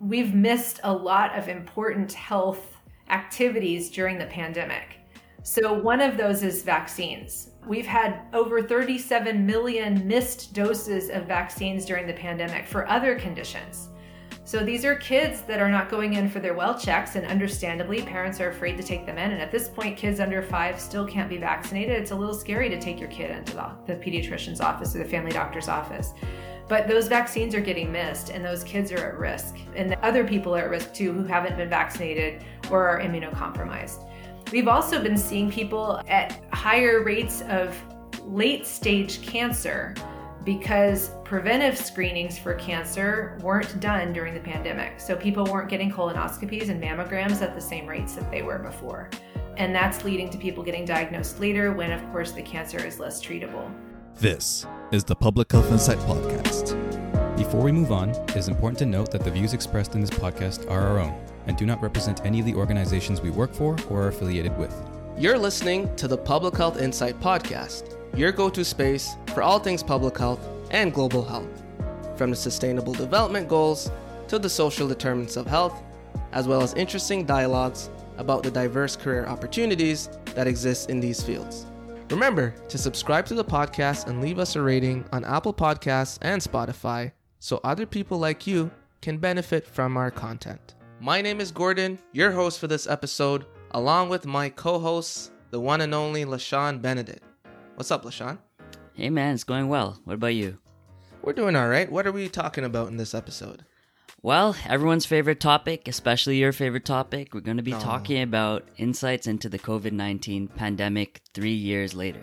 we've missed a lot of important health activities during the pandemic. So one of those is vaccines. We've had over 37 million missed doses of vaccines during the pandemic for other conditions. So these are kids that are not going in for their well checks, and understandably, parents are afraid to take them in. And at this point, kids under 5 still can't be vaccinated. It's a little scary to take your kid into the pediatrician's office or the family doctor's office. But those vaccines are getting missed, and those kids are at risk. And the other people are at risk too who haven't been vaccinated or are immunocompromised. We've also been seeing people at higher rates of late-stage cancer because preventive screenings for cancer weren't done during the pandemic. So people weren't getting colonoscopies and mammograms at the same rates that they were before. And that's leading to people getting diagnosed later when, of course, the cancer is less treatable. This is the Public Health Insight Podcast. Before we move on, it is important to note that the views expressed in this podcast are our own and do not represent any of the organizations we work for or are affiliated with. You're listening to the Public Health Insight Podcast, your go-to space for all things public health and global health, from the Sustainable Development Goals to the social determinants of health, as well as interesting dialogues about the diverse career opportunities that exist in these fields. Remember to subscribe to the podcast and leave us a rating on Apple Podcasts and Spotify so other people like you can benefit from our content. My name is Gordon, your host for this episode, along with my co-host, the one and only LaShawn Benedict. What's up, LaShawn? Hey man, it's going well. What about you? We're doing all right. What are we talking about in this episode? Well, everyone's favorite topic, especially your favorite topic. We're going to be talking about insights into the COVID-19 pandemic 3 years later.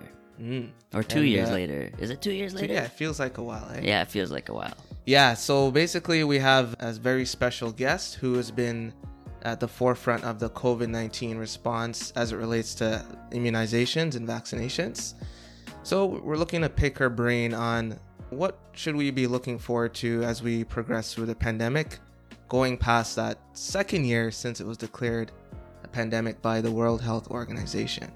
Or 2 years later. Is it 2 years later? Yeah, it feels like a while, eh? Yeah, it feels like a while. Yeah, so basically we have a very special guest who has been at the forefront of the COVID-19 response as it relates to immunizations and vaccinations. So we're looking to pick her brain on what should we be looking forward to as we progress through the pandemic, going past that second year since it was declared a pandemic by the World Health Organization.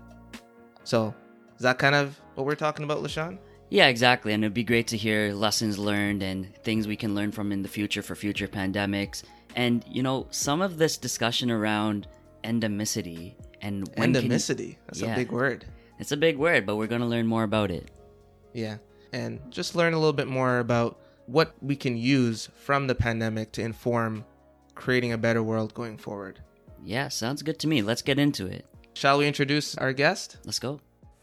So is that kind of what we're talking about, LaShawn? Yeah, exactly. And it'd be great to hear lessons learned and things we can learn from in the future for future pandemics. And, you know, some of this discussion around endemicity and when endemicity. That's a big word. It's a big word, but we're going to learn more about it. Yeah. And just learn a little bit more about what we can use from the pandemic to inform creating a better world going forward. Yeah, sounds good to me. Let's get into it. Shall we introduce our guest? Let's go.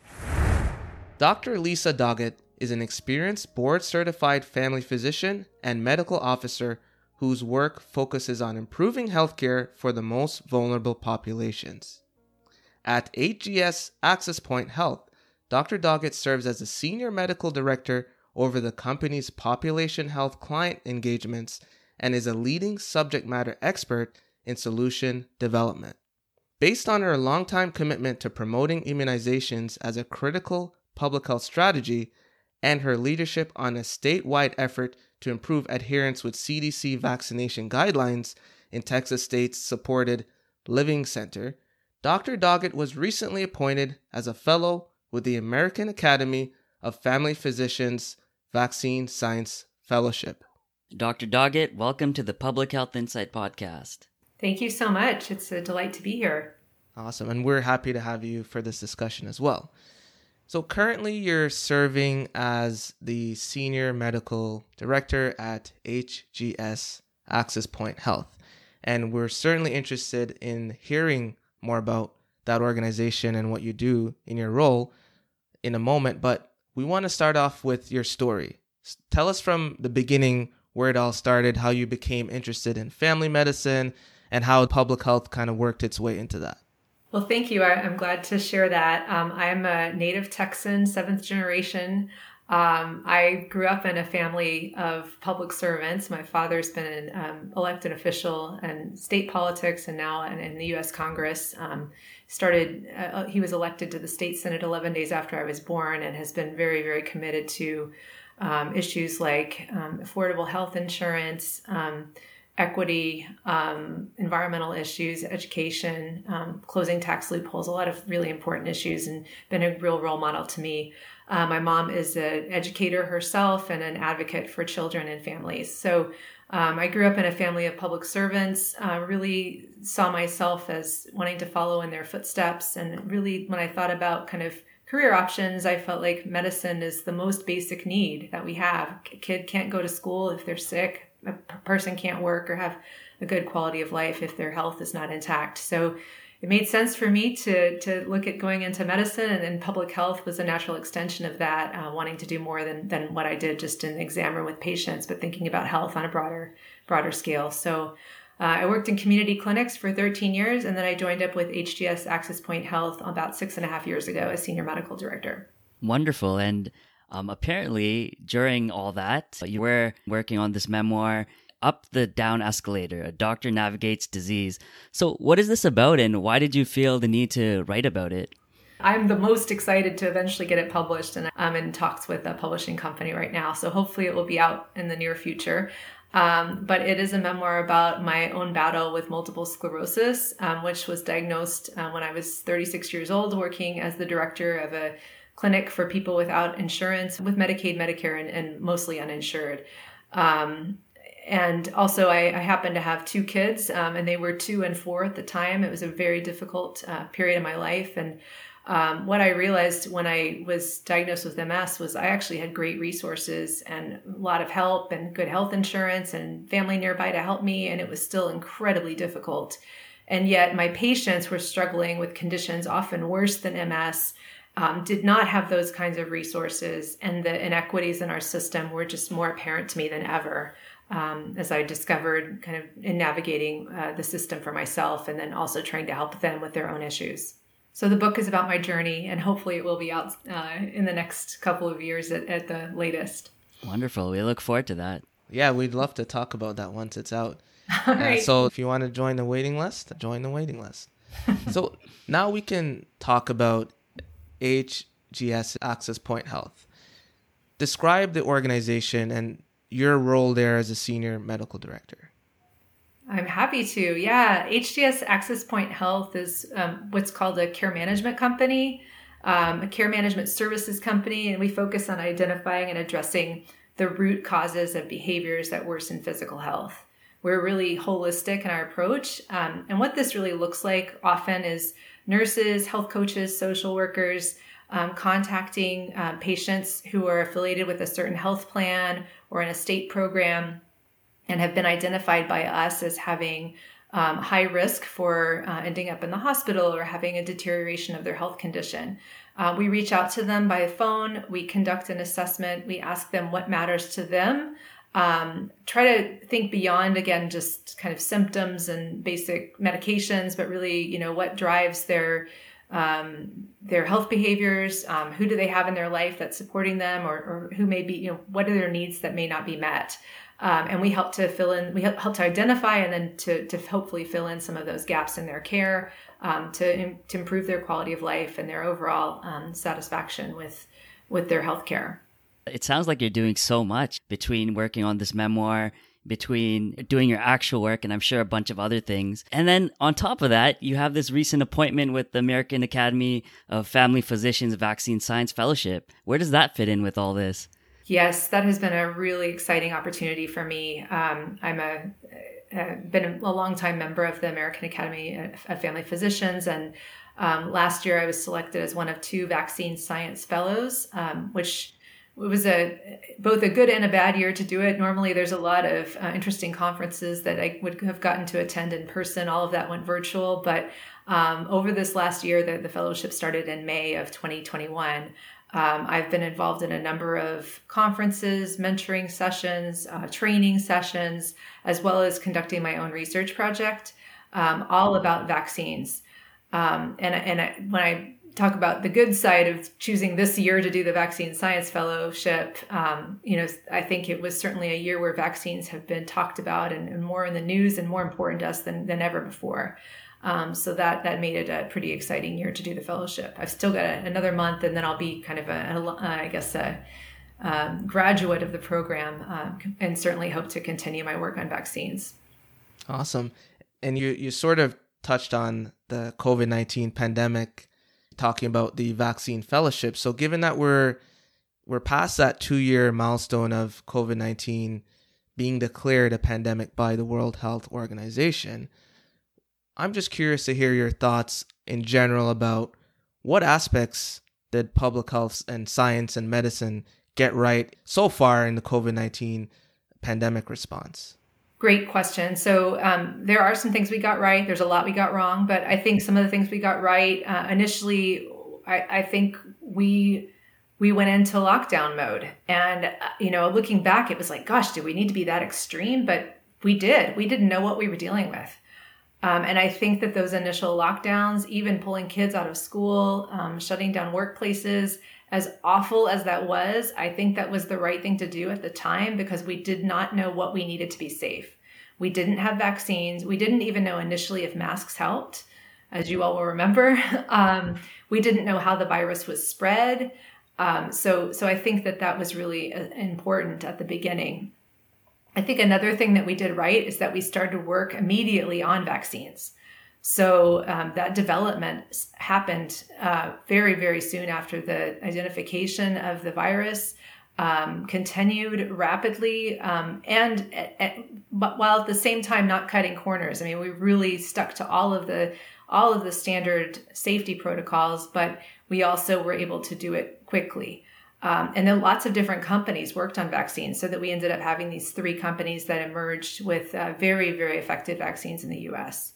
Dr. Lisa Doggett is an experienced board-certified family physician and medical officer whose work focuses on improving healthcare for the most vulnerable populations. At HGS Access Point Health, Dr. Doggett serves as a senior medical director over the company's population health client engagements and is a leading subject matter expert in solution development. Based on her longtime commitment to promoting immunizations as a critical public health strategy and her leadership on a statewide effort to improve adherence with CDC vaccination guidelines in Texas State's supported Living Center, Dr. Doggett was recently appointed as a fellow with the American Academy of Family Physicians Vaccine Science Fellowship. Dr. Doggett, welcome to the Public Health Insight Podcast. Thank you so much. It's a delight to be here. Awesome. And we're happy to have you for this discussion as well. So currently you're serving as the Senior Medical Director at HGS Access Point Health. And we're certainly interested in hearing more about that organization and what you do in your role in a moment. But we want to start off with your story. Tell us from the beginning where it all started, how you became interested in family medicine, and how public health kind of worked its way into that. Well, thank you. I'm glad to share that. I'm a native Texan, 7th generation. I grew up in a family of public servants. My father's been an elected official in state politics and now in the U.S. Congress. He was elected to the state Senate 11 days after I was born and has been very, very committed to issues like affordable health insurance, equity, environmental issues, education, closing tax loopholes, a lot of really important issues, and been a real role model to me. My mom is an educator herself and an advocate for children and families. So I grew up in a family of public servants, really saw myself as wanting to follow in their footsteps. And really, when I thought about kind of career options, I felt like medicine is the most basic need that we have. A kid can't go to school if they're sick. A person can't work or have a good quality of life if their health is not intact. So it made sense for me to look at going into medicine, and then public health was a natural extension of that, wanting to do more than what I did just in the exam room with patients, but thinking about health on a broader scale. So I worked in community clinics for 13 years, and then I joined up with HGS Access Point Health about 6.5 years ago as senior medical director. Wonderful. And apparently, during all that, you were working on this memoir, Up the Down Escalator, A Doctor Navigates Disease. So what is this about, and why did you feel the need to write about it? I'm the most excited to eventually get it published, and I'm in talks with a publishing company right now. So hopefully it will be out in the near future. But it is a memoir about my own battle with multiple sclerosis, which was diagnosed when I was 36 years old, working as the director of a clinic for people without insurance, with Medicaid, Medicare, and mostly uninsured. And also I happened to have 2 kids, and they were 2 and 4 at the time. It was a very difficult period of my life. And what I realized when I was diagnosed with MS was I actually had great resources and a lot of help and good health insurance and family nearby to help me. And it was still incredibly difficult. And yet my patients were struggling with conditions often worse than MS, did not have those kinds of resources. And the inequities in our system were just more apparent to me than ever. As I discovered kind of in navigating the system for myself, and then also trying to help them with their own issues. So the book is about my journey, and hopefully it will be out in the next couple of years at the latest. Wonderful. We look forward to that. Yeah, we'd love to talk about that once it's out. All right. So if you want to join the waiting list, join the waiting list. So now we can talk about HGS Access Point Health. Describe the organization and your role there as a senior medical director. I'm happy to. Yeah, HGS Access Point Health is what's called a care management company, a care management services company, and we focus on identifying and addressing the root causes of behaviors that worsen physical health. We're really holistic in our approach, and what this really looks like often is nurses, health coaches, social workers, contacting patients who are affiliated with a certain health plan or in a state program and have been identified by us as having high risk for ending up in the hospital or having a deterioration of their health condition. We reach out to them by phone. We conduct an assessment. We ask them what matters to them. Try to think beyond, again, just kind of symptoms and basic medications, but really, what drives their health behaviors, who do they have in their life that's supporting them, or who may be, what are their needs that may not be met. And we help to fill in, we help to identify and then to hopefully fill in some of those gaps in their care, to improve their quality of life and their overall satisfaction with their health care. It sounds like you're doing so much between working on this memoir, between doing your actual work, and I'm sure a bunch of other things. And then on top of that, you have this recent appointment with the American Academy of Family Physicians Vaccine Science Fellowship. Where does that fit in with all this? Yes, that has been a really exciting opportunity for me. I'm been a longtime member of the American Academy of Family Physicians, and last year I was selected as one of 2 vaccine science fellows, which was both a good and a bad year to do it. Normally there's a lot of interesting conferences that I would have gotten to attend in person. All of that went virtual, but over this last year, the fellowship started in May of 2021. I've been involved in a number of conferences, mentoring sessions, training sessions, as well as conducting my own research project, all about vaccines. When I talk about the good side of choosing this year to do the Vaccine Science Fellowship, I think it was certainly a year where vaccines have been talked about and more in the news and more important to us than ever before. So that made it a pretty exciting year to do the fellowship. I've still got another month, and then I'll be kind of a graduate of the program, and certainly hope to continue my work on vaccines. Awesome. And you sort of touched on the COVID-19 pandemic, talking about the vaccine fellowship. So given that we're past that 2-year milestone of COVID-19 being declared a pandemic by the World Health Organization, I'm just curious to hear your thoughts in general about what aspects did public health and science and medicine get right so far in the COVID-19 pandemic response? Great question. So there are some things we got right. There's a lot we got wrong, but I think some of the things we got right, initially, I think we went into lockdown mode. And, looking back, it was like, gosh, do we need to be that extreme? But we did. We didn't know what we were dealing with. And I think that those initial lockdowns, even pulling kids out of school, shutting down workplaces, as awful as that was, I think that was the right thing to do at the time because we did not know what we needed to be safe. We didn't have vaccines. We didn't even know initially if masks helped, as you all will remember. We didn't know how the virus was spread. So I think that was really important at the beginning. I think another thing that we did right is that we started work immediately on vaccines. So that development happened very, very soon after the identification of the virus, continued rapidly, but while at the same time not cutting corners. I mean, we really stuck to all of the standard safety protocols, but we also were able to do it quickly. And then lots of different companies worked on vaccines so that we ended up having these 3 companies that emerged with very, very effective vaccines in the U.S.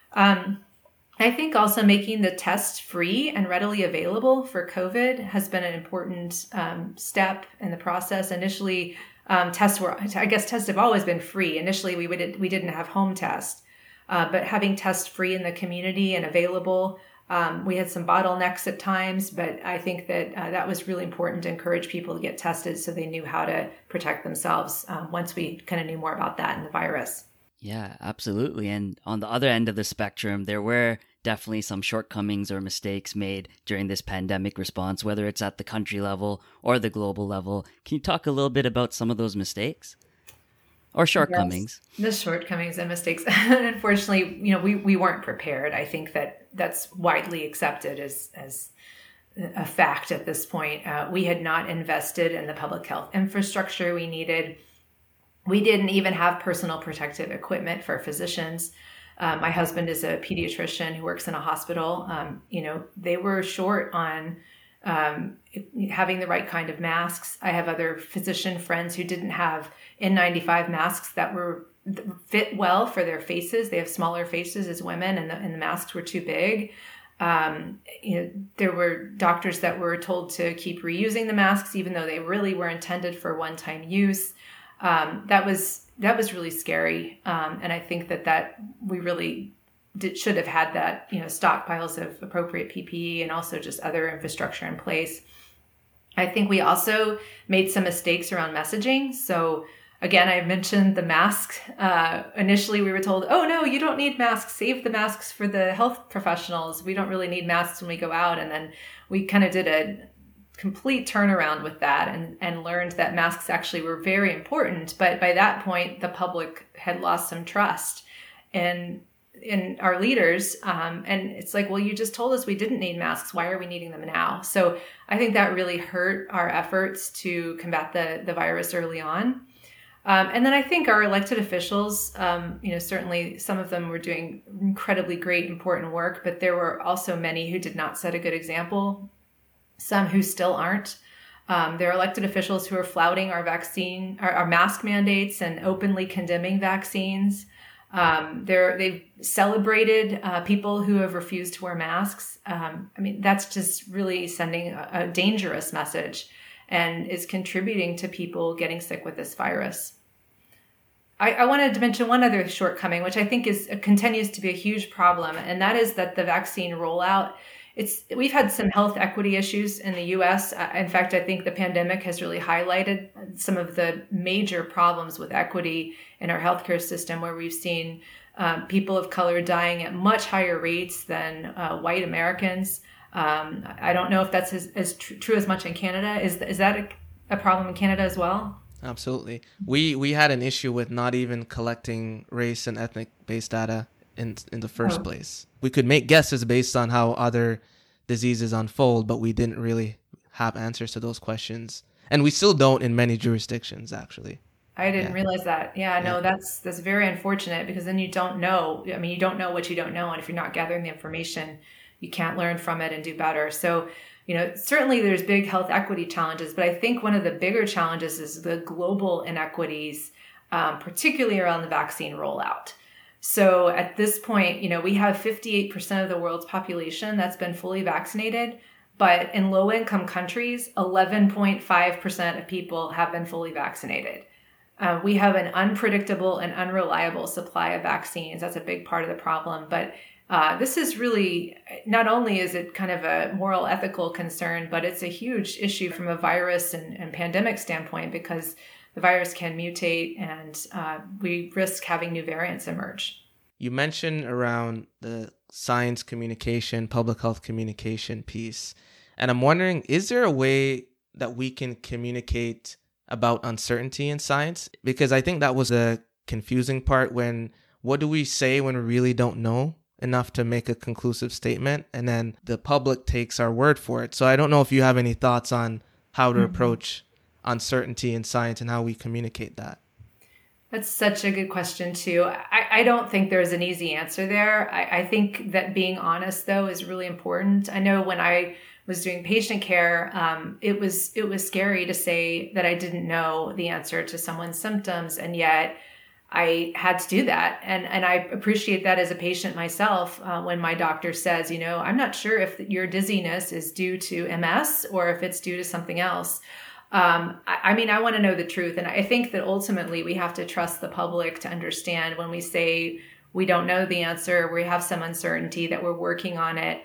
I think also making the test free and readily available for COVID has been an important step in the process. Initially, tests have always been free. Initially, we didn't have home tests, but having tests free in the community and available, we had some bottlenecks at times, but I think that was really important to encourage people to get tested so they knew how to protect themselves once we kind of knew more about that and the virus. Yeah, absolutely. And on the other end of the spectrum, there were definitely some shortcomings or mistakes made during this pandemic response, whether it's at the country level or the global level. Can you talk a little bit about some of those mistakes or shortcomings? Yes, the shortcomings and mistakes. Unfortunately, we weren't prepared. I think that's widely accepted as a fact at this point. We had not invested in the public health infrastructure we needed. We didn't even have personal protective equipment for physicians. My husband is a pediatrician who works in a hospital. They were short on having the right kind of masks. I have other physician friends who didn't have N95 masks that were fit well for their faces. They have smaller faces as women, and the masks were too big. There were doctors that were told to keep reusing the masks, even though they really were intended for one-time use. That was really scary. And I think that we really should have had that, stockpiles of appropriate PPE and also just other infrastructure in place. I think we also made some mistakes around messaging. So again, I mentioned the mask. Initially, we were told, oh, no, you don't need masks. Save the masks for the health professionals. We don't really need masks when we go out. And then we kind of did a complete turnaround with that and learned that masks actually were very important. But by that point, the public had lost some trust in our leaders. And it's like, well, you just told us we didn't need masks. Why are we needing them now? So I think that really hurt our efforts to combat the virus early on. And then I think our elected officials, certainly some of them were doing incredibly great, important work, but there were also many who did not set a good example. Some who still aren't. There are elected officials who are flouting our mask mandates and openly condemning vaccines. They've celebrated people who have refused to wear masks. That's just really sending a dangerous message and is contributing to people getting sick with this virus. I wanted to mention one other shortcoming, which I think continues to be a huge problem, and that is that the vaccine rollout, we've had some health equity issues in the U.S. In fact, I think the pandemic has really highlighted some of the major problems with equity in our healthcare system, where we've seen people of color dying at much higher rates than white Americans. I don't know if that's as true as much in Canada. Is that a problem in Canada as well? Absolutely. We had an issue with not even collecting race and ethnic based data in the first place. We could make guesses based on how other diseases unfold, but we didn't really have answers to those questions. And we still don't in many jurisdictions, actually. I didn't realize that. Yeah, no, that's very unfortunate, because then you don't know. I mean, you don't know what you don't know. And if you're not gathering the information, you can't learn from it and do better. So, certainly there's big health equity challenges, but I think one of the bigger challenges is the global inequities, particularly around the vaccine rollout. So at this point, we have 58% of the world's population that's been fully vaccinated, but in low-income countries, 11.5% of people have been fully vaccinated. We have an unpredictable and unreliable supply of vaccines. That's a big part of the problem. But this is really, not only is it kind of a moral, ethical concern, but it's a huge issue from a virus and pandemic standpoint, because the virus can mutate and we risk having new variants emerge. You mentioned around the science communication, public health communication piece. And I'm wondering, is there a way that we can communicate about uncertainty in science? Because I think that was a confusing part. What do we say when we really don't know enough to make a conclusive statement? And then the public takes our word for it. So I don't know if you have any thoughts on how to approach uncertainty in science and how we communicate that. That's such a good question, too. I don't think there's an easy answer there. I think that being honest, though, is really important. I know when I was doing patient care, it was scary to say that I didn't know the answer to someone's symptoms, and yet I had to do that. And I appreciate that as a patient myself, when my doctor says, I'm not sure if your dizziness is due to MS or if it's due to something else. I want to know the truth. And I think that ultimately we have to trust the public to understand when we say we don't know the answer, we have some uncertainty, that we're working on it,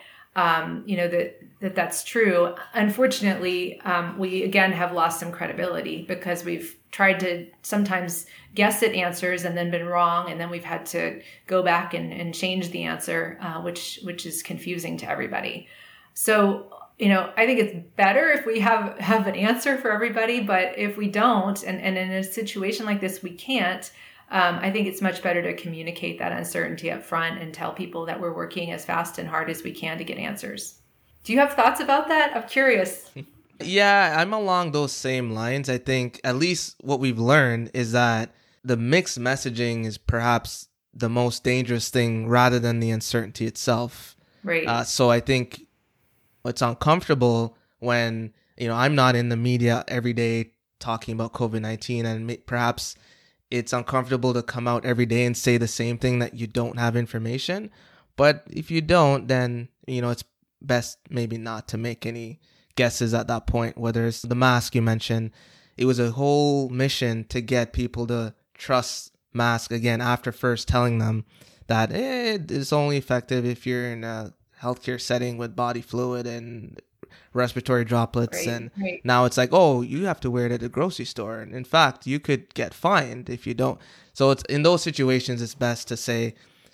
that's true. Unfortunately, we again have lost some credibility because we've tried to sometimes guess at answers and then been wrong. And then we've had to go back and change the answer, which is confusing to everybody. So, I think it's better if we have an answer for everybody, but if we don't, and in a situation like this, we can't, I think it's much better to communicate that uncertainty up front and tell people that we're working as fast and hard as we can to get answers. Do you have thoughts about that? I'm curious. Yeah, I'm along those same lines. I think at least what we've learned is that the mixed messaging is perhaps the most dangerous thing rather than the uncertainty itself. Right. So I think it's uncomfortable when, I'm not in the media every day talking about COVID-19, and perhaps it's uncomfortable to come out every day and say the same thing that you don't have information. But if you don't, then, it's best maybe not to make any guesses at that point. Whether it's the mask you mentioned, it was a whole mission to get people to trust mask again after first telling them that it's only effective if you're in a healthcare setting with body fluid and respiratory droplets. Right. Now it's like, oh, you have to wear it at the grocery store. And in fact, you could get fined if you don't. So it's in those situations, it's best to say,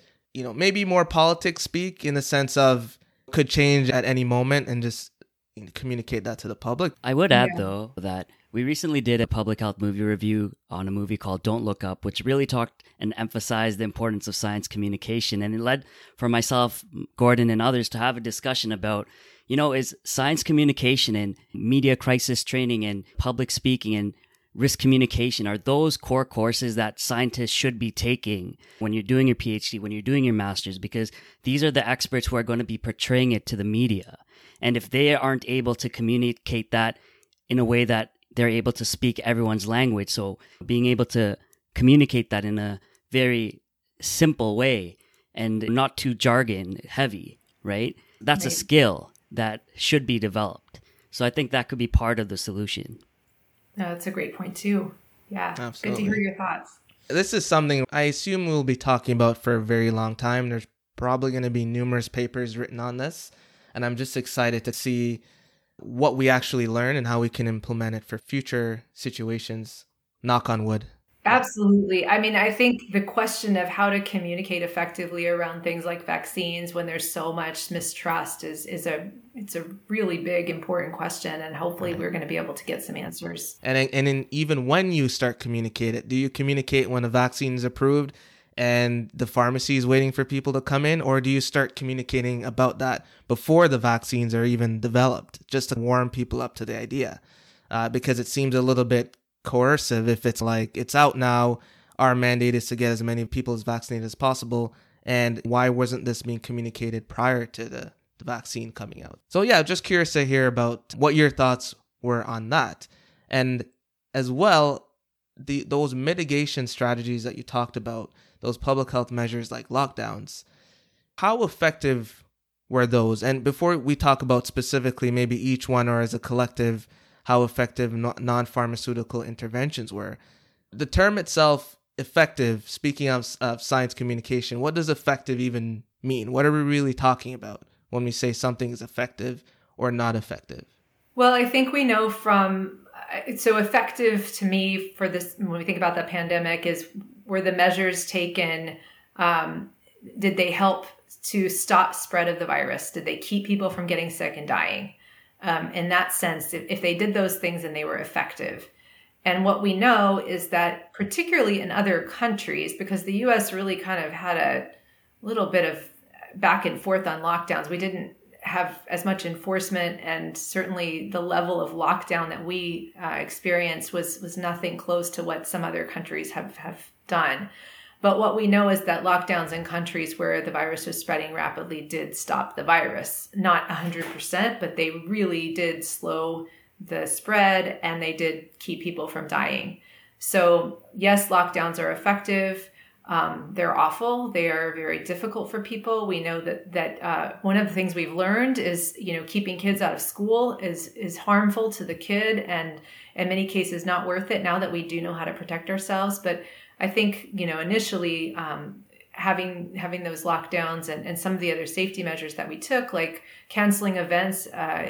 maybe more politics speak in the sense of could change at any moment, and just communicate that to the public. I would add, though, that we recently did a public health movie review on a movie called Don't Look Up, which really talked and emphasized the importance of science communication. And it led for myself, Gordon, and others to have a discussion about, is science communication and media crisis training and public speaking and risk communication, are those core courses that scientists should be taking when you're doing your PhD, when you're doing your master's? Because these are the experts who are going to be portraying it to the media. And if they aren't able to communicate that in a way that they're able to speak everyone's language, so being able to communicate that in a very simple way and not too jargon heavy, right? That's a skill that should be developed. So I think that could be part of the solution. No, that's a great point too. Yeah. Absolutely. Good to hear your thoughts. This is something I assume we'll be talking about for a very long time. There's probably going to be numerous papers written on this. And I'm just excited to see what we actually learn and how we can implement it for future situations. Knock on wood. Absolutely. I mean, I think the question of how to communicate effectively around things like vaccines when there's so much mistrust is a really big, important question, and hopefully we're going to be able to get some answers. And even when you start communicate it, do you communicate when a vaccine is approved and the pharmacy is waiting for people to come in, or do you start communicating about that before the vaccines are even developed, just to warm people up to the idea? Because it seems a little bit coercive if it's like, it's out now, our mandate is to get as many people as vaccinated as possible, and why wasn't this being communicated prior to the vaccine coming out? So yeah, just curious to hear about what your thoughts were on that. And as well, those mitigation strategies that you talked about, those public health measures like lockdowns, how effective were those? And before we talk about specifically maybe each one or as a collective, how effective non-pharmaceutical interventions were. The term itself, effective, speaking of science communication, what does effective even mean? What are we really talking about when we say something is effective or not effective? Well, I think we know so effective to me for this, when we think about the pandemic, is were the measures taken, did they help to stop spread of the virus? Did they keep people from getting sick and dying? In that sense, if they did those things, then they were effective. And what we know is that particularly in other countries, because the US really kind of had a little bit of back and forth on lockdowns, we didn't have as much enforcement, and certainly the level of lockdown that we experienced was nothing close to what some other countries have done. But what we know is that lockdowns in countries where the virus was spreading rapidly did stop the virus. Not 100%, but they really did slow the spread, and they did keep people from dying. So yes, lockdowns are effective. They're awful. They are very difficult for people. We know that one of the things we've learned is, keeping kids out of school is harmful to the kid, and in many cases not worth it now that we do know how to protect ourselves. But I think, initially having those lockdowns and some of the other safety measures that we took, like canceling events,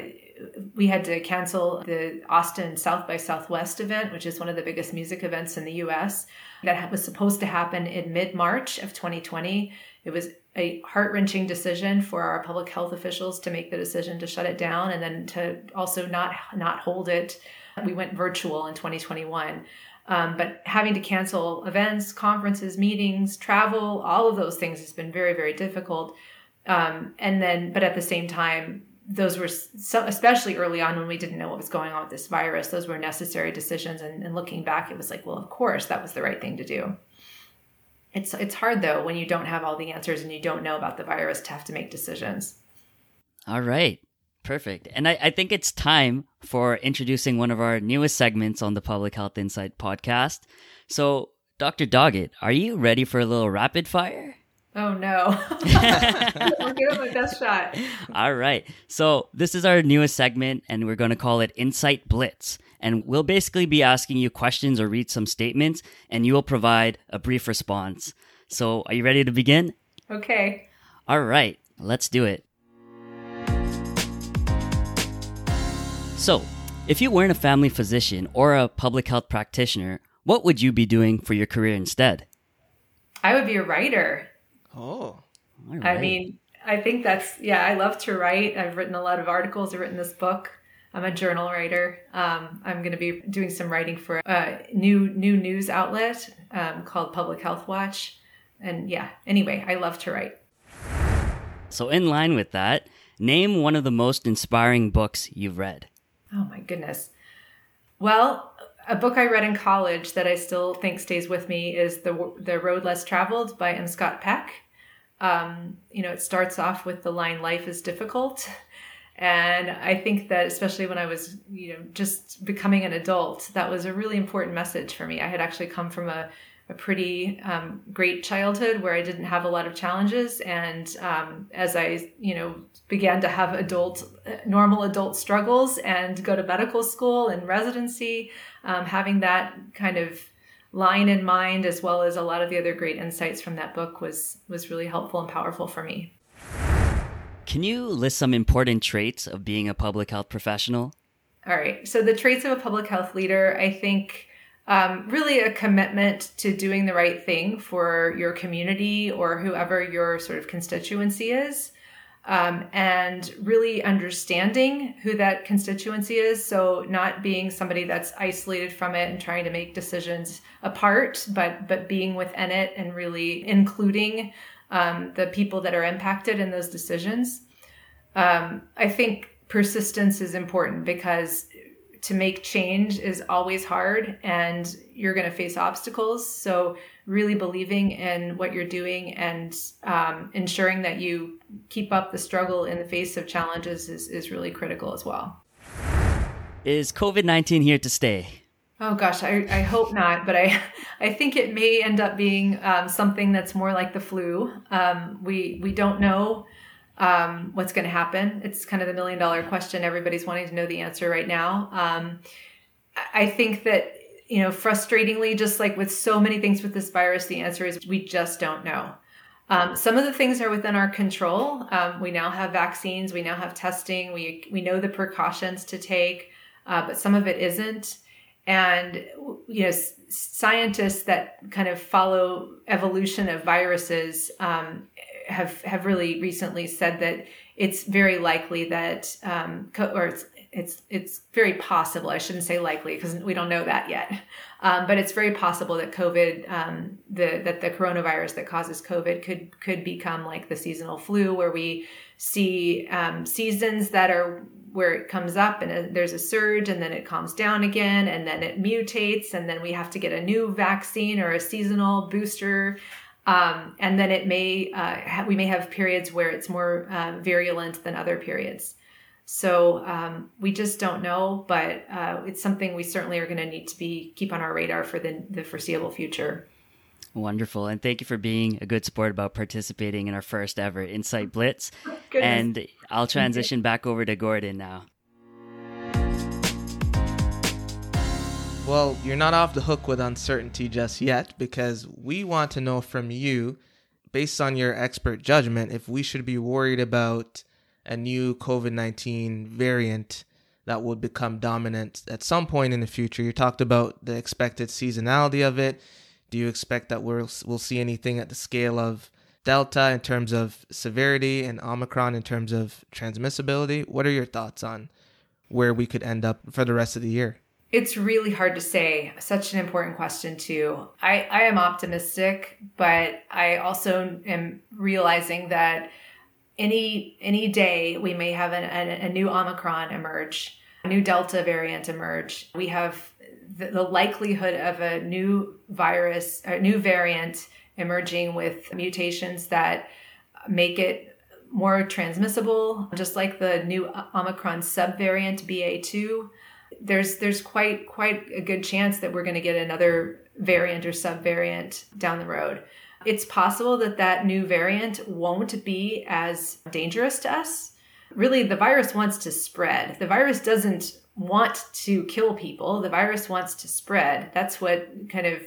we had to cancel the Austin South by Southwest event, which is one of the biggest music events in the U.S. that was supposed to happen in mid-March of 2020. It was a heart-wrenching decision for our public health officials to make the decision to shut it down, and then to also not hold it. We went virtual in 2021. But having to cancel events, conferences, meetings, travel, all of those things has been very, very difficult. But at the same time, those were, especially early on when we didn't know what was going on with this virus, those were necessary decisions. And looking back, it was like, well, of course, that was the right thing to do. It's hard, though, when you don't have all the answers and you don't know about the virus, to have to make decisions. All right. Perfect. And I think it's time for introducing one of our newest segments on the Public Health Insight podcast. So, Dr. Doggett, are you ready for a little rapid fire? Oh, no. I'll give it my best shot. All right. So, this is our newest segment, and we're going to call it Insight Blitz. And we'll basically be asking you questions or read some statements, and you will provide a brief response. So, are you ready to begin? Okay. All right. Let's do it. So, if you weren't a family physician or a public health practitioner, what would you be doing for your career instead? I would be a writer. Oh. All right. I mean, I think I love to write. I've written a lot of articles. I've written this book. I'm a journal writer. I'm going to be doing some writing for a new news outlet called Public Health Watch. And yeah, anyway, I love to write. So in line with that, name one of the most inspiring books you've read. Oh my goodness. Well, a book I read in college that I still think stays with me is The Road Less Traveled by M. Scott Peck. It starts off with the line, "Life is difficult." And I think that especially when I was, just becoming an adult, that was a really important message for me. I had actually come from a pretty great childhood where I didn't have a lot of challenges. And as I, began to have normal adult struggles and go to medical school and residency, having that kind of line in mind, as well as a lot of the other great insights from that book was really helpful and powerful for me. Can you list some important traits of being a public health professional? All right. So the traits of a public health leader, I think really a commitment to doing the right thing for your community or whoever your sort of constituency is, and really understanding who that constituency is. So not being somebody that's isolated from it and trying to make decisions apart, but being within it and really including the people that are impacted in those decisions. I think persistence is important because to make change is always hard and you're going to face obstacles. So really believing in what you're doing and ensuring that you keep up the struggle in the face of challenges is really critical as well. Is COVID-19 here to stay? Oh gosh, I hope not, but I think it may end up being something that's more like the flu. We don't know what's going to happen. It's kind of the $1 million question. Everybody's wanting to know the answer right now. I think that, frustratingly, just like with so many things with this virus, the answer is we just don't know. Some of the things are within our control. We now have vaccines. We now have testing. We know the precautions to take, but some of it isn't. And, scientists that kind of follow evolution of viruses have really recently said that it's very likely that, it's very possible, I shouldn't say likely because we don't know that yet, but it's very possible that COVID, that the coronavirus that causes COVID could become like the seasonal flu, where we see seasons that are where it comes up and there's a surge and then it calms down again and then it mutates and then we have to get a new vaccine or a seasonal booster. And then it may, we may have periods where it's more virulent than other periods. So we just don't know, but it's something we certainly are going to need to keep on our radar for the foreseeable future. Wonderful. And thank you for being a good sport about participating in our first ever Insight Blitz. And I'll transition back over to Gordon now. Well, you're not off the hook with uncertainty just yet, because we want to know from you, based on your expert judgment, if we should be worried about a new COVID-19 variant that would become dominant at some point in the future. You talked about the expected seasonality of it. Do you expect that we'll see anything at the scale of Delta in terms of severity and Omicron in terms of transmissibility? What are your thoughts on where we could end up for the rest of the year? It's really hard to say. Such an important question too. I am optimistic, but I also am realizing that any day we may have a new Omicron emerge, a new Delta variant emerge. We have the likelihood of a new virus, a new variant emerging with mutations that make it more transmissible, just like the new Omicron subvariant BA2. There's quite a good chance that we're going to get another variant or subvariant down the road. It's possible that new variant won't be as dangerous to us. Really, the virus wants to spread. The virus doesn't want to kill people. The virus wants to spread. That's what kind of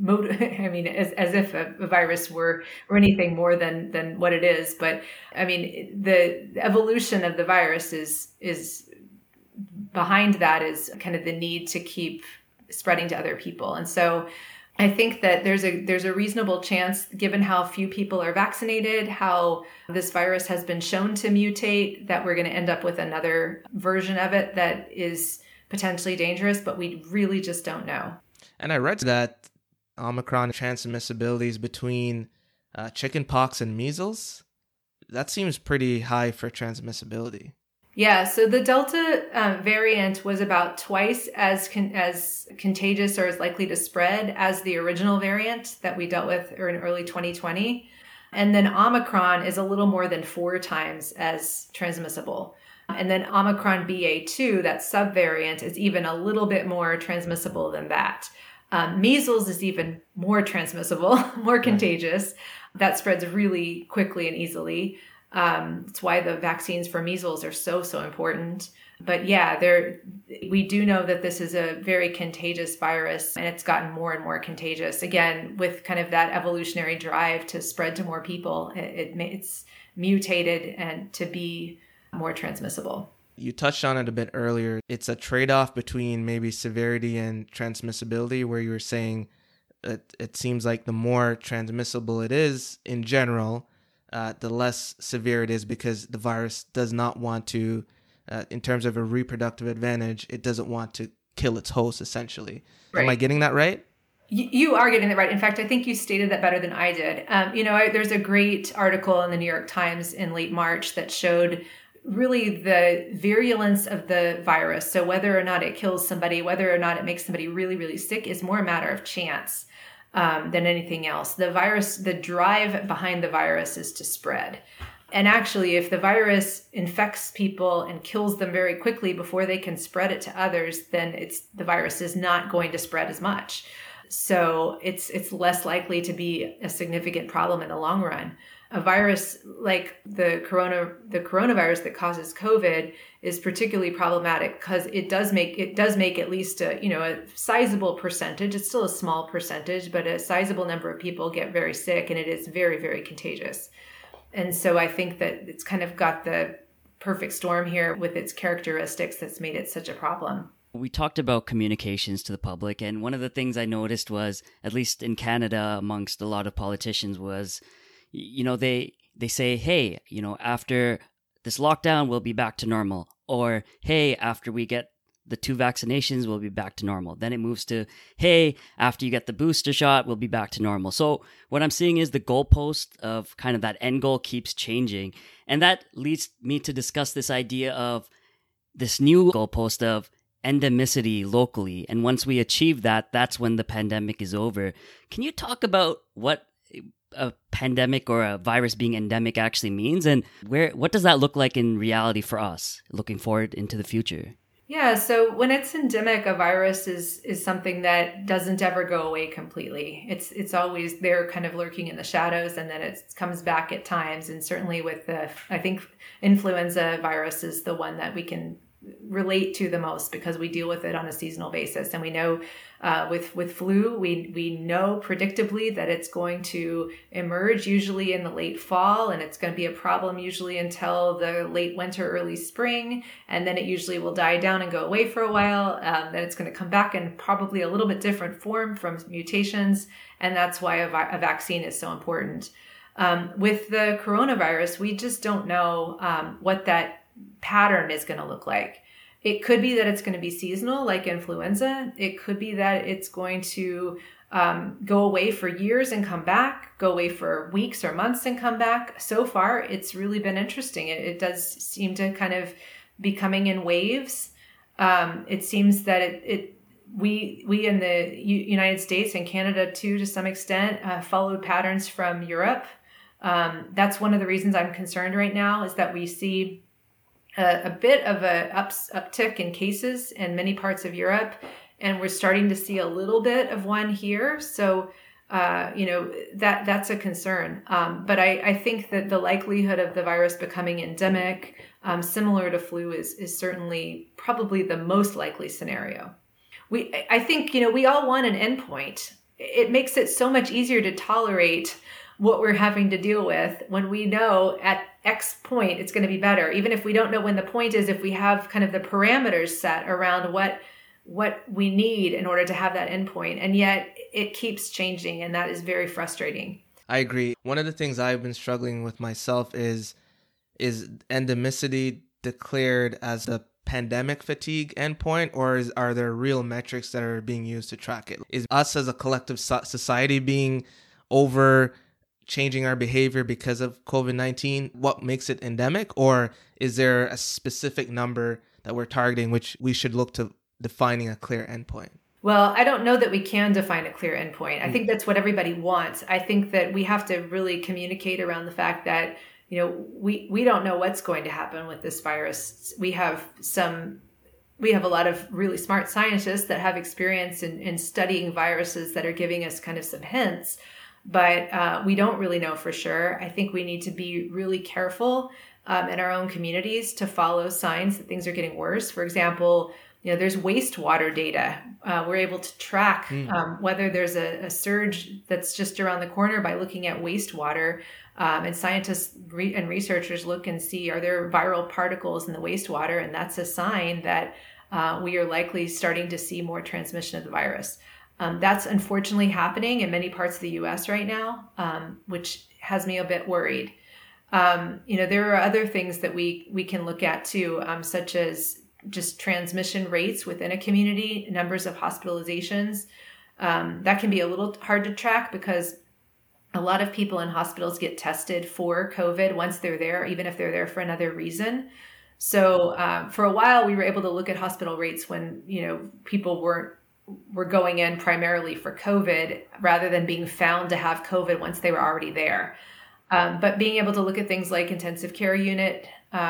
as if a virus were anything more than what it is. But I mean, the evolution of the virus is behind that is kind of the need to keep spreading to other people. And so I think that there's a reasonable chance, given how few people are vaccinated, how this virus has been shown to mutate, that we're going to end up with another version of it that is potentially dangerous, but we really just don't know. And I read that Omicron transmissibilities between chickenpox and measles, that seems pretty high for transmissibility. Yeah, so the Delta variant was about twice as contagious or as likely to spread as the original variant that we dealt with in early 2020. And then Omicron is a little more than 4 times as transmissible. And then Omicron BA2, that subvariant, is even a little bit more transmissible than that. Measles is even more transmissible, more contagious. That spreads really quickly and easily. It's why the vaccines for measles are so important. But yeah, we do know that this is a very contagious virus, and it's gotten more and more contagious. Again, with kind of that evolutionary drive to spread to more people, it's mutated and to be more transmissible. You touched on it a bit earlier. It's a trade-off between maybe severity and transmissibility, where you were saying that it seems like the more transmissible it is in general, the less severe it is, because the virus does not want to, in terms of a reproductive advantage, it doesn't want to kill its host, essentially. Right. Am I getting that right? You are getting it right. In fact, I think you stated that better than I did. There's a great article in the New York Times in late March that showed really the virulence of the virus. So whether or not it kills somebody, whether or not it makes somebody really, really sick is more a matter of chance than anything else. The virus, the drive behind the virus is to spread. And actually, if the virus infects people and kills them very quickly before they can spread it to others, then the virus is not going to spread as much. So it's less likely to be a significant problem in the long run. A virus like the coronavirus that causes COVID is particularly problematic because it does make at least a sizable percentage. It's still a small percentage, but a sizable number of people get very sick, and it is very, very contagious. And so I think that it's kind of got the perfect storm here with its characteristics that's made it such a problem. We talked about communications to the public, and one of the things I noticed was, at least in Canada, amongst a lot of politicians, was, they say, hey, after this lockdown, we'll be back to normal. Or, hey, after we get the 2 vaccinations, we'll be back to normal. Then it moves to, hey, after you get the booster shot, we'll be back to normal. So what I'm seeing is the goalpost of kind of that end goal keeps changing. And that leads me to discuss this idea of this new goalpost of endemicity locally. And once we achieve that, that's when the pandemic is over. Can you talk about what a pandemic or a virus being endemic actually means, and what does that look like in reality for us looking forward into the future? Yeah, so when it's endemic, a virus is something that doesn't ever go away completely. It's always there, kind of lurking in the shadows, and then it comes back at times. And certainly with I think influenza virus is the one that we can relate to the most because we deal with it on a seasonal basis. And we know with flu, we know predictably that it's going to emerge usually in the late fall, and it's going to be a problem usually until the late winter, early spring. And then it usually will die down and go away for a while. Then it's going to come back in probably a little bit different form from mutations. And that's why a vaccine is so important. With the coronavirus, we just don't know what that pattern is going to look like. It could be that it's going to be seasonal like influenza. It could be that it's going to go away for years and come back, go away for weeks or months and come back. So far, it's really been interesting. It does seem to kind of be coming in waves. It seems that we in the United States and Canada too, to some extent, followed patterns from Europe. That's one of the reasons I'm concerned right now, is that we see a bit of a uptick in cases in many parts of Europe, and we're starting to see a little bit of one here. So, that's a concern. But I think that the likelihood of the virus becoming endemic, similar to flu, is certainly probably the most likely scenario. I think we all want an endpoint. It makes it so much easier to tolerate what we're having to deal with when we know at X point it's going to be better. Even if we don't know when the point is, if we have kind of the parameters set around what we need in order to have that endpoint. And yet it keeps changing, and that is very frustrating. I agree. One of the things I've been struggling with myself is endemicity declared as the pandemic fatigue endpoint, or are there real metrics that are being used to track it? Is us as a collective society being over changing our behavior because of COVID-19 what makes it endemic, or is there a specific number that we're targeting which we should look to defining a clear endpoint? Well, I don't know that we can define a clear endpoint. I think that's what everybody wants. I think that we have to really communicate around the fact that we don't know what's going to happen with this virus. We have a lot of really smart scientists that have experience in studying viruses that are giving us kind of some hints. But we don't really know for sure. I think we need to be really careful in our own communities to follow signs that things are getting worse. For example, There's wastewater data. We're able to track whether there's a surge that's just around the corner by looking at wastewater. And scientists and researchers look and see, are there viral particles in the wastewater? And that's a sign that we are likely starting to see more transmission of the virus. That's unfortunately happening in many parts of the U.S. right now, which has me a bit worried. There are other things that we can look at too, such as just transmission rates within a community, numbers of hospitalizations. That can be a little hard to track because a lot of people in hospitals get tested for COVID once they're there, even if they're there for another reason. So for a while, we were able to look at hospital rates when, people were going in primarily for COVID rather than being found to have COVID once they were already there. But being able to look at things like intensive care unit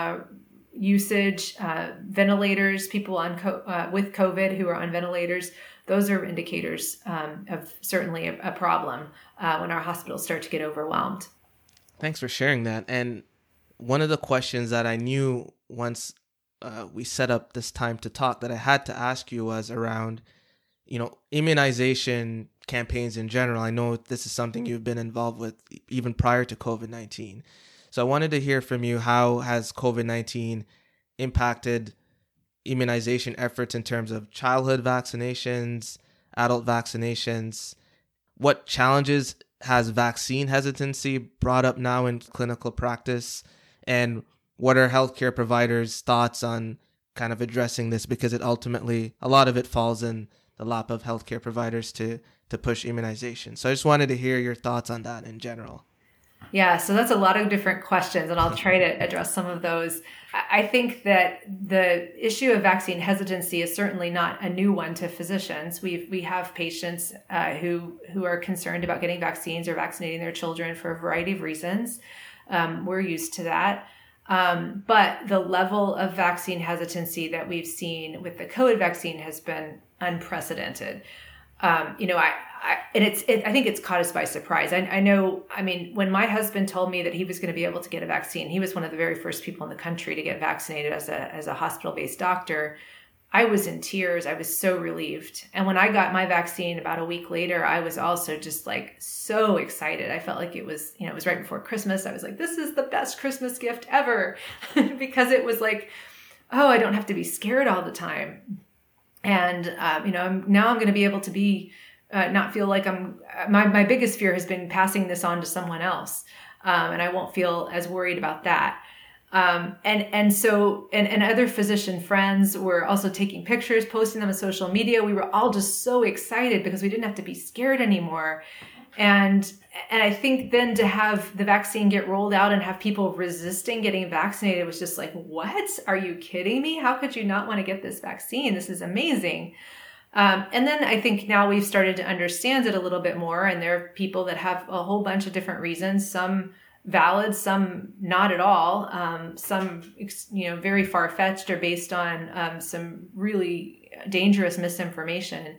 usage, ventilators, people with COVID who are on ventilators, those are indicators of certainly a problem when our hospitals start to get overwhelmed. Thanks for sharing that. And one of the questions that I knew once we set up this time to talk that I had to ask you was around, immunization campaigns in general. I know this is something you've been involved with even prior to COVID-19. So I wanted to hear from you, how has COVID-19 impacted immunization efforts in terms of childhood vaccinations, adult vaccinations? What challenges has vaccine hesitancy brought up now in clinical practice? And what are healthcare providers' thoughts on kind of addressing this? Because it ultimately, a lot of it falls in the lap of healthcare providers to push immunization. So I just wanted to hear your thoughts on that in general. Yeah, so that's a lot of different questions, and I'll try to address some of those. I think that the issue of vaccine hesitancy is certainly not a new one to physicians. We have patients who are concerned about getting vaccines or vaccinating their children for a variety of reasons. We're used to that. But the level of vaccine hesitancy that we've seen with the COVID vaccine has been unprecedented. I think it's caught us by surprise. When my husband told me that he was going to be able to get a vaccine, he was one of the very first people in the country to get vaccinated as a hospital-based doctor. I was in tears. I was so relieved. And when I got my vaccine about a week later, I was also just so excited. I felt like it was right before Christmas. I was like, this is the best Christmas gift ever because it was I don't have to be scared all the time. And, I'm going to be able to be, not feel like my biggest fear has been passing this on to someone else. And I won't feel as worried about that. And so other physician friends were also taking pictures, posting them on social media. We were all just so excited because we didn't have to be scared anymore. And I think then to have the vaccine get rolled out and have people resisting getting vaccinated was just what? Are you kidding me? How could you not want to get this vaccine? This is amazing. And then I think now we've started to understand it a little bit more. And there are people that have a whole bunch of different reasons, some valid, some not at all, some, very far-fetched or based on some really dangerous misinformation.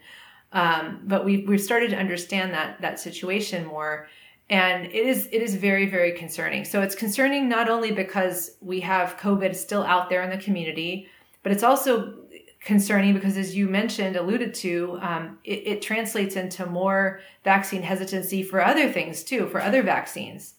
But we've started to understand that situation more. And it is very, very concerning. So it's concerning not only because we have COVID still out there in the community, but it's also concerning because, as you alluded to, it translates into more vaccine hesitancy for other things too, for other vaccines.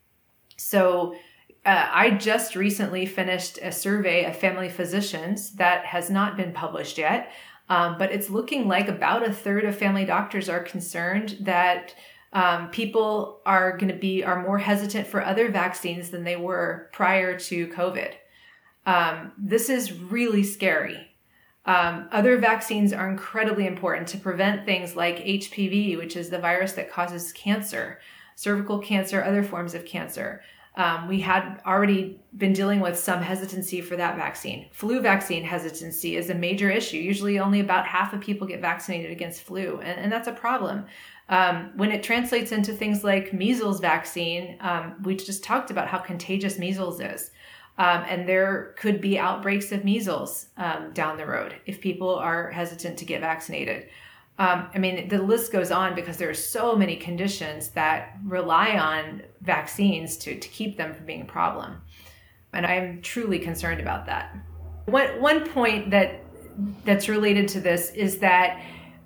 So I just recently finished a survey of family physicians that has not been published yet, but it's looking like about a third of family doctors are concerned that people are more hesitant for other vaccines than they were prior to COVID. This is really scary. Other vaccines are incredibly important to prevent things like HPV, which is the virus that causes cancer, cervical cancer, other forms of cancer. We had already been dealing with some hesitancy for that vaccine. Flu vaccine hesitancy is a major issue. Usually only about half of people get vaccinated against flu, and that's a problem. When it translates into things like measles vaccine, we just talked about how contagious measles is. And there could be outbreaks of measles down the road if people are hesitant to get vaccinated. The list goes on because there are so many conditions that rely on vaccines to keep them from being a problem. And I'm truly concerned about that. One point that that's related to this is that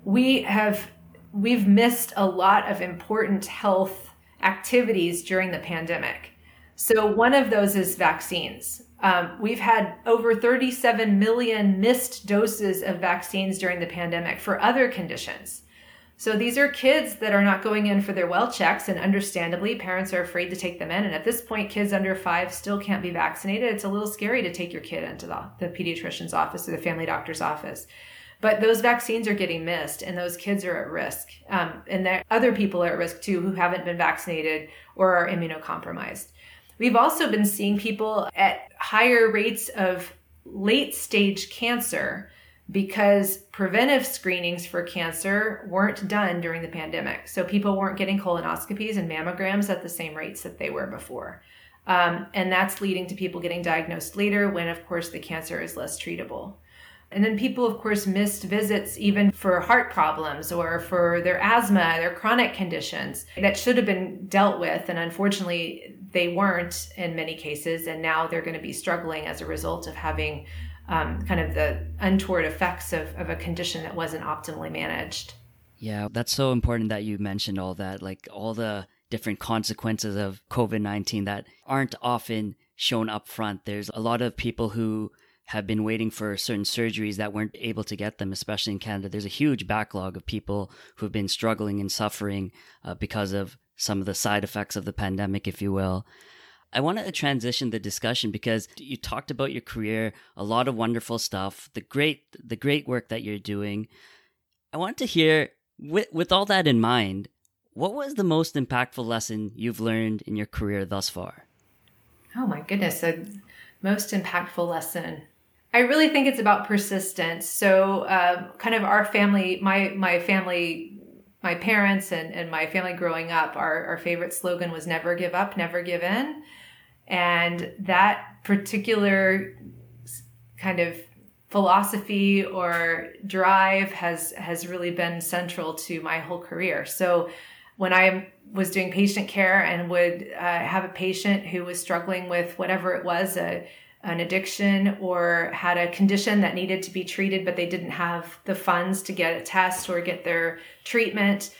we've missed a lot of important health activities during the pandemic. So one of those is vaccines. We've had over 37 million missed doses of vaccines during the pandemic for other conditions. So these are kids that are not going in for their well checks, and understandably, parents are afraid to take them in. And at this point, kids under 5 still can't be vaccinated. It's a little scary to take your kid into the pediatrician's office or the family doctor's office. But those vaccines are getting missed, and those kids are at risk. And other people are at risk too who haven't been vaccinated or are immunocompromised. We've also been seeing people at higher rates of late stage cancer because preventive screenings for cancer weren't done during the pandemic. So people weren't getting colonoscopies and mammograms at the same rates that they were before. And that's leading to people getting diagnosed later when, of course, the cancer is less treatable. And then people, of course, missed visits even for heart problems or for their asthma, their chronic conditions that should have been dealt with. And unfortunately, they weren't in many cases. And now they're going to be struggling as a result of having kind of the untoward effects of a condition that wasn't optimally managed. Yeah, that's so important that you mentioned all that, like all the different consequences of COVID-19 that aren't often shown up front. There's a lot of people who have been waiting for certain surgeries that weren't able to get them, especially in Canada. There's a huge backlog of people who've been struggling and suffering because of some of the side effects of the pandemic, if you will. I want to transition the discussion because you talked about your career, a lot of wonderful stuff, the great work that you're doing. I want to hear, with all that in mind, what was the most impactful lesson you've learned in your career thus far? Oh my goodness, the most impactful lesson. I really think it's about persistence. So kind of our family, my family, my parents and my family growing up, our favorite slogan was never give up, never give in. And that particular kind of philosophy or drive has really been central to my whole career. So when I was doing patient care and would have a patient who was struggling with whatever it was, an addiction or had a condition that needed to be treated, but they didn't have the funds to get a test or get their treatment,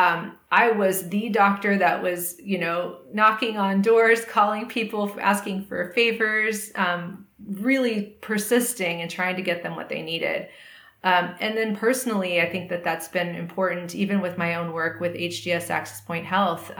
I was the doctor that was, knocking on doors, calling people, asking for favors, really persisting and trying to get them what they needed. And then personally, I think that's been important, even with my own work with HGS Access Point Health.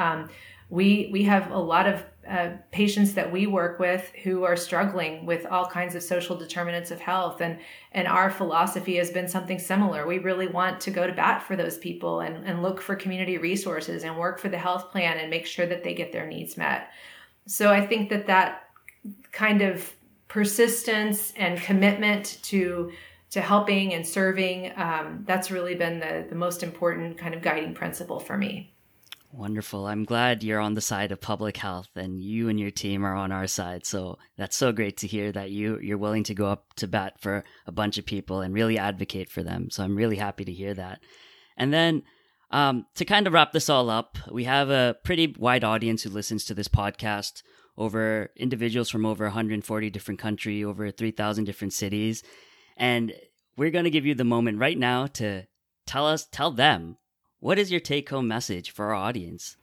We have a lot of patients that we work with who are struggling with all kinds of social determinants of health. And our philosophy has been something similar. We really want to go to bat for those people and look for community resources and work for the health plan and make sure that they get their needs met. So I think that kind of persistence and commitment to helping and serving, that's really been the most important kind of guiding principle for me. Wonderful. I'm glad you're on the side of public health and you and your team are on our side. So that's so great to hear that you're willing to go up to bat for a bunch of people and really advocate for them. So I'm really happy to hear that. And then to kind of wrap this all up, we have a pretty wide audience who listens to this podcast, over individuals from over 140 different countries, over 3,000 different cities. And we're going to give you the moment right now to tell them, what is your take-home message for our audience?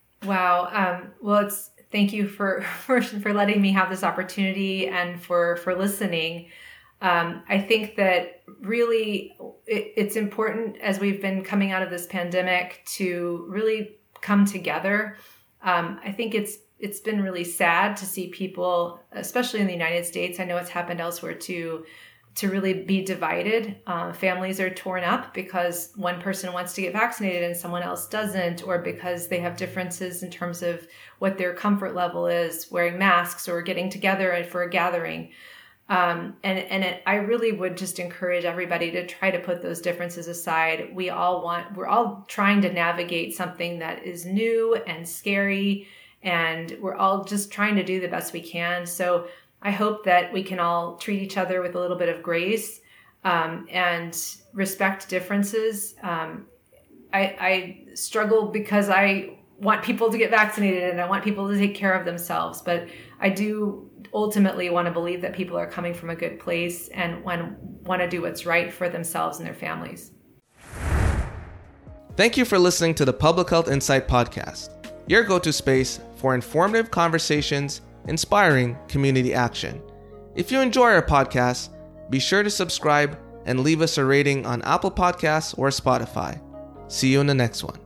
Wow. Well, thank you for letting me have this opportunity and for listening. I think that really it's important as we've been coming out of this pandemic to really come together. I think it's been really sad to see people, especially in the United States, I know it's happened elsewhere too, to really be divided. Families are torn up because one person wants to get vaccinated and someone else doesn't, or because they have differences in terms of what their comfort level is, wearing masks or getting together for a gathering. I really would just encourage everybody to try to put those differences aside. We're all trying to navigate something that is new and scary, and we're all just trying to do the best we can. So I hope that we can all treat each other with a little bit of grace and respect differences. I struggle because I want people to get vaccinated and I want people to take care of themselves. But I do ultimately want to believe that people are coming from a good place and want to do what's right for themselves and their families. Thank you for listening to the Public Health Insight Podcast, your go-to space for informative conversations, inspiring community action. If you enjoy our podcast, be sure to subscribe and leave us a rating on Apple Podcasts or Spotify. See you in the next one.